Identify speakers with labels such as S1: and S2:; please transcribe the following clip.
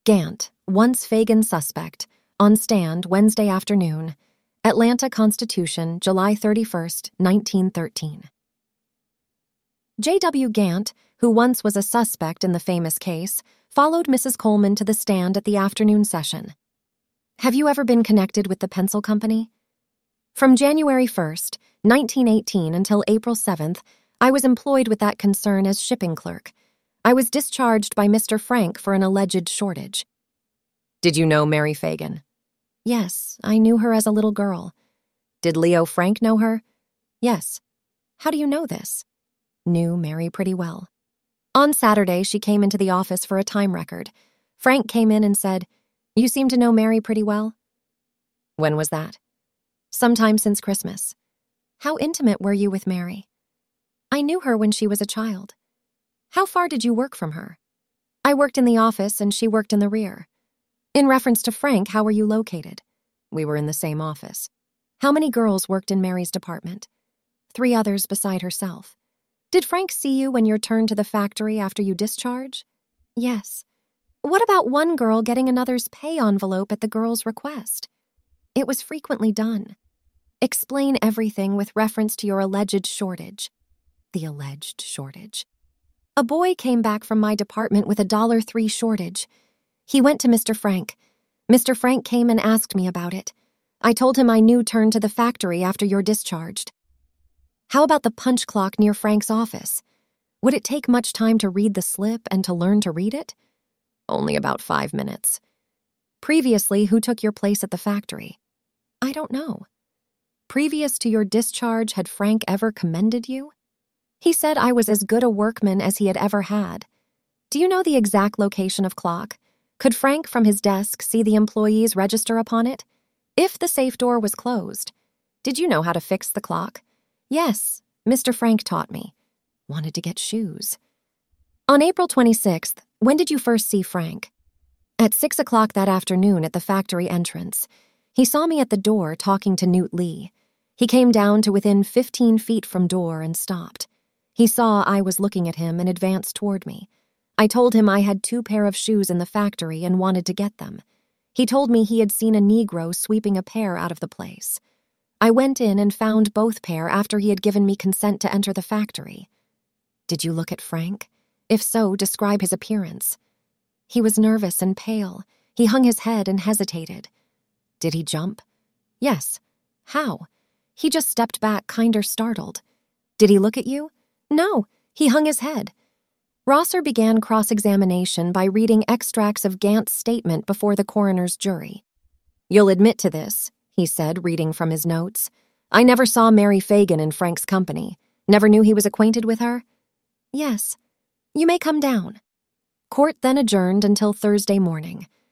S1: Gant, once Fagan suspect, on stand Wednesday afternoon. Atlanta Constitution, July 31st, 1913. J.W. Gant, who once was a suspect in the famous case, followed Mrs. Coleman to the stand at the afternoon session. Have you ever been connected with the pencil company? From January 1st, 1918 until April 7th, I was employed with that concern as shipping clerk. I was discharged by Mr. Frank for an alleged shortage. Did you know Mary Fagan? Yes, I knew her as a little girl. Did Leo Frank know her? Yes. How do you know this? Knew Mary pretty well. On Saturday, she came into the office for a time record. Frank came in and said, "You seem to know Mary pretty well." When was that? Sometime since Christmas. How intimate were you with Mary? I knew her when she was a child. How far did you work from her? I worked in the office and she worked in the rear. In reference to Frank, how were you located? We were in the same office. How many girls worked in Mary's department? 3 others beside herself. Did Frank see you when you returned to the factory after you discharge? Yes. What about one girl getting another's pay envelope at the girl's request? It was frequently done. Explain everything with reference to your alleged shortage. The alleged shortage. A boy came back from my department with a $3 shortage. He went to Mr. Frank. Mr. Frank came and asked me about it. I told him I knew turned to the factory after you're discharged. How about the punch clock near Frank's office? Would it take much time to read the slip and to learn to read it? Only about 5 minutes. Previously, who took your place at the factory? I don't know. Previous to your discharge, had Frank ever commended you? He said I was as good a workman as he had ever had. Do you know the exact location of clock? Could Frank from his desk see the employees register upon it? If the safe door was closed, did you know how to fix the clock? Yes, Mr. Frank taught me. Wanted to get shoes. On April 26th, when did you first see Frank? At 6 o'clock that afternoon at the factory entrance. He saw me at the door talking to Newt Lee. He came down to within 15 feet from door and stopped. He saw I was looking at him and advanced toward me. I told him I had 2 pair of shoes in the factory and wanted to get them. He told me he had seen a Negro sweeping a pair out of the place. I went in and found both pair after he had given me consent to enter the factory. Did you look at Frank? If so, describe his appearance. He was nervous and pale. He hung his head and hesitated. Did he jump? Yes. How? He just stepped back, kinder startled. Did he look at you? No, he hung his head. Rosser began cross-examination by reading extracts of Gant's statement before the coroner's jury. You'll admit to this, he said, reading from his notes. I never saw Mary Fagan in Frank's company. Never knew he was acquainted with her? Yes. You may come down. Court then adjourned until Thursday morning.